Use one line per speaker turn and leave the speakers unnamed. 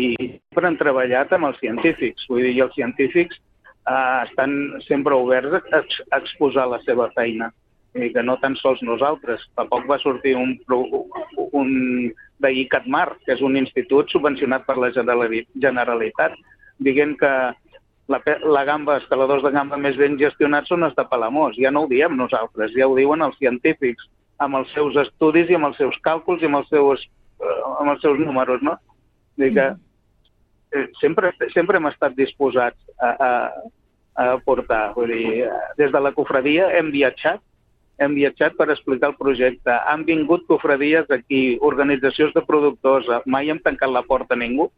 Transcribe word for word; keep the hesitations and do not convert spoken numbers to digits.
i sempre han treballat amb els científics. Vull dir, i els científics eh, estan sempre oberts a, a exposar la seva feina. I que no tan sols nosaltres. Fa poc va sortir un, un d'ICATMAR, que és un institut subvencionat per la Generalitat, dient que la, la gamba, els escaladors de gamba més ben gestionats són els de Palamós. Ja no ho diem nosaltres, ja ho diuen els científics, amb els seus estudis i amb els seus càlculs i amb els seus, amb els seus números, no? Vull dir que sempre, sempre hem estat disposats a, a, a aportar. Vull dir, des de la cofradia hem viatjat, hem viatjat per explicar el projecte. Han vingut cofradies aquí, organitzacions de productors, mai hem tancat la porta a ningú.